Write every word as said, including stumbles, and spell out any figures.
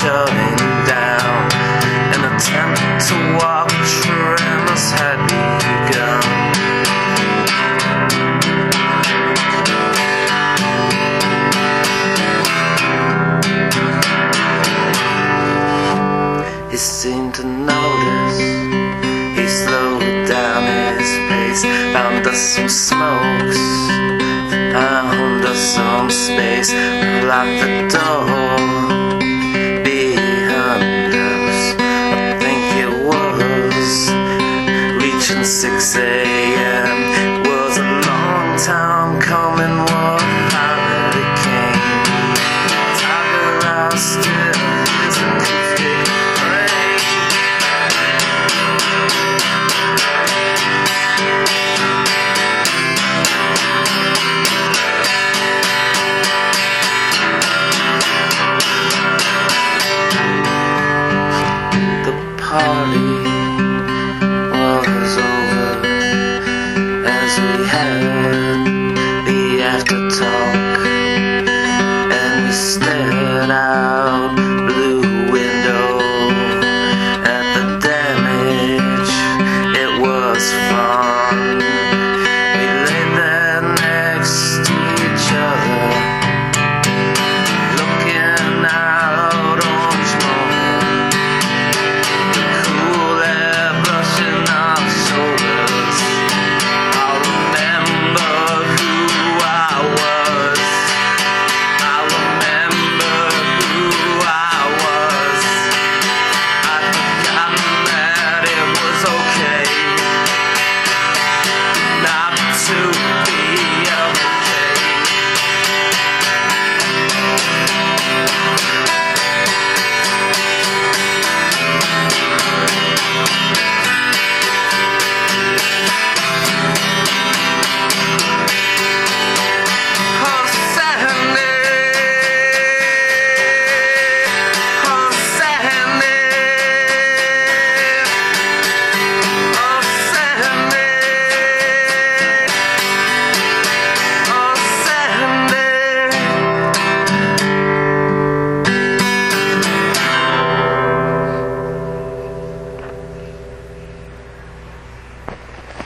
shutting down. An attempt to walk tremors had begun. He seemed to notice. He slowed down his pace, found us some smokes, found us some space, locked the door behind us. I think it was reaching six A M It was a long time coming, what finally came. Tiger out still his acoustic brain. The party